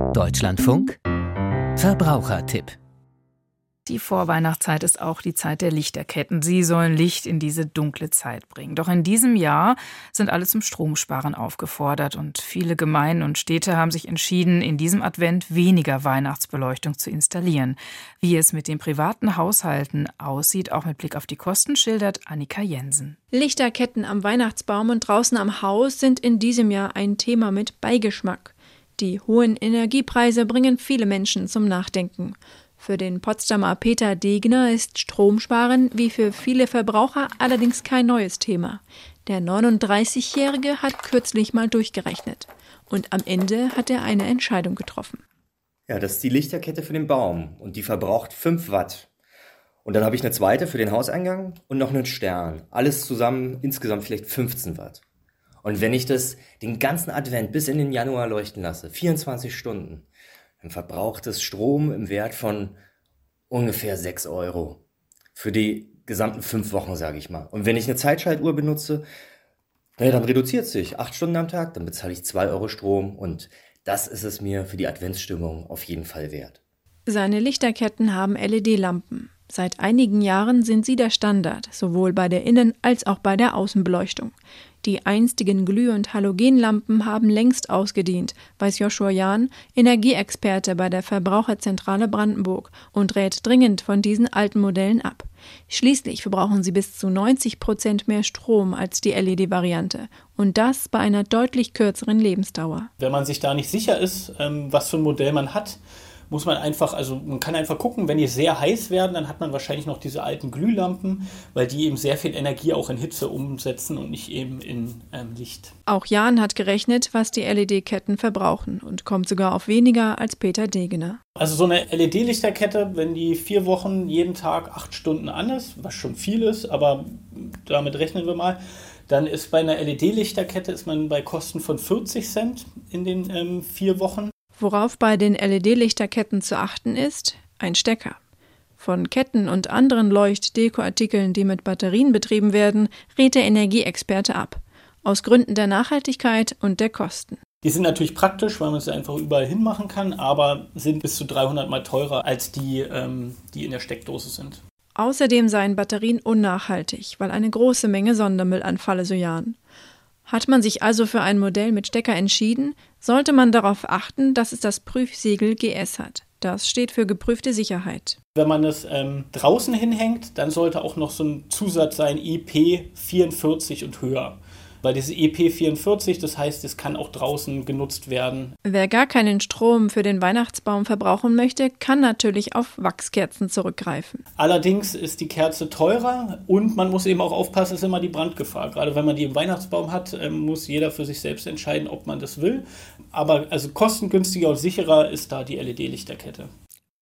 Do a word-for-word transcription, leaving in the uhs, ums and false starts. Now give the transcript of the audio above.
Deutschlandfunk Verbrauchertipp. Die Vorweihnachtszeit ist auch die Zeit der Lichterketten. Sie sollen Licht in diese dunkle Zeit bringen. Doch in diesem Jahr sind alle zum Stromsparen aufgefordert und viele Gemeinden und Städte haben sich entschieden, in diesem Advent weniger Weihnachtsbeleuchtung zu installieren. Wie es mit den privaten Haushalten aussieht, auch mit Blick auf die Kosten, schildert Annika Jensen. Lichterketten am Weihnachtsbaum und draußen am Haus sind in diesem Jahr ein Thema mit Beigeschmack. Die hohen Energiepreise bringen viele Menschen zum Nachdenken. Für den Potsdamer Peter Degner ist Stromsparen wie für viele Verbraucher allerdings kein neues Thema. Der neununddreißigjährige hat kürzlich mal durchgerechnet. Und am Ende hat er eine Entscheidung getroffen. Ja, das ist die Lichterkette für den Baum und die verbraucht fünf Watt. Und dann habe ich eine zweite für den Hauseingang und noch einen Stern. Alles zusammen insgesamt vielleicht fünfzehn Watt. Und wenn ich das den ganzen Advent bis in den Januar leuchten lasse, vierundzwanzig Stunden, dann verbraucht es Strom im Wert von ungefähr sechs Euro. Für die gesamten fünf Wochen, sage ich mal. Und wenn ich eine Zeitschaltuhr benutze, naja, dann reduziert sich. Acht Stunden am Tag, dann bezahle ich zwei Euro Strom. Und das ist es mir für die Adventsstimmung auf jeden Fall wert. Seine Lichterketten haben L E D-Lampen. Seit einigen Jahren sind sie der Standard, sowohl bei der Innen- als auch bei der Außenbeleuchtung. Die einstigen Glüh- und Halogenlampen haben längst ausgedient, weiß Joshua Jahn, Energieexperte bei der Verbraucherzentrale Brandenburg und rät dringend von diesen alten Modellen ab. Schließlich verbrauchen sie bis zu neunzig Prozent mehr Strom als die L E D-Variante und das bei einer deutlich kürzeren Lebensdauer. Wenn man sich da nicht sicher ist, was für ein Modell man hat, muss man einfach, also man kann einfach gucken, wenn die sehr heiß werden, dann hat man wahrscheinlich noch diese alten Glühlampen, weil die eben sehr viel Energie auch in Hitze umsetzen und nicht eben in ähm, Licht. Auch Jan hat gerechnet, was die L E D-Ketten verbrauchen und kommt sogar auf weniger als Peter Degener. Also so eine L E D-Lichterkette, wenn die vier Wochen jeden Tag acht Stunden an ist, was schon viel ist, aber damit rechnen wir mal, dann ist bei einer L E D-Lichterkette ist man bei Kosten von vierzig Cent in den ähm, vier Wochen. Worauf bei den L E D-Lichterketten zu achten ist, ein Stecker. Von Ketten und anderen Leucht-Deko-Artikeln, die mit Batterien betrieben werden, rät der Energieexperte ab. Aus Gründen der Nachhaltigkeit und der Kosten. Die sind natürlich praktisch, weil man sie einfach überall hinmachen kann, aber sind bis zu dreihundert Mal teurer als die, ähm, die in der Steckdose sind. Außerdem seien Batterien unnachhaltig, weil eine große Menge Sondermüll anfalle, so Jahn. Hat man sich also für ein Modell mit Stecker entschieden, sollte man darauf achten, dass es das Prüfsiegel G S hat. Das steht für geprüfte Sicherheit. Wenn man es ähm, draußen hinhängt, dann sollte auch noch so ein Zusatz sein, I P vierundvierzig und höher. Weil diese I P vierundvierzig, das heißt, es kann auch draußen genutzt werden. Wer gar keinen Strom für den Weihnachtsbaum verbrauchen möchte, kann natürlich auf Wachskerzen zurückgreifen. Allerdings ist die Kerze teurer und man muss eben auch aufpassen, ist immer die Brandgefahr. Gerade wenn man die im Weihnachtsbaum hat, muss jeder für sich selbst entscheiden, ob man das will. Aber also kostengünstiger und sicherer ist da die L E D-Lichterkette.